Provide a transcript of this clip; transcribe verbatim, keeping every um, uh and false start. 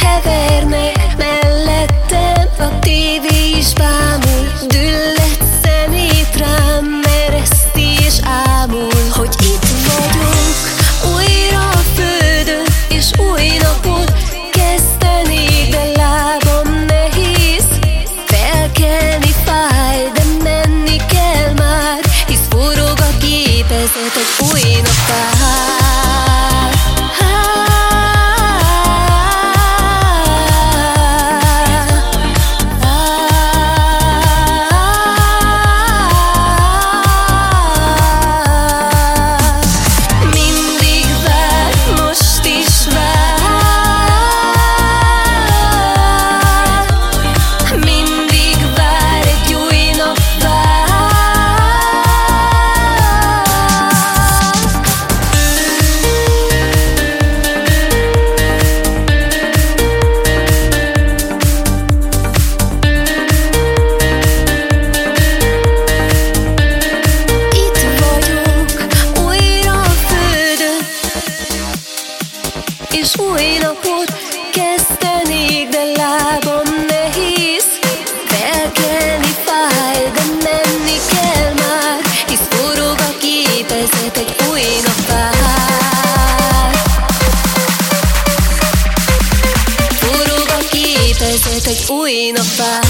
hevernek mellettem, a tévé is bámul, düllett szemét rám mereszti és ámul, hogy itt vagyok, újra a földön, és új napot kezdenék, de lábam nehéz, felkelni fáj, de menni kell már, hisz forog a gépezet, egy új nap vár. És új napot kezdenék, de lábam nehéz, felkelni fáj, de menni kell már, hisz forog a gépezet, egy új nap vár. Forog a gépezet, egy új nap vár.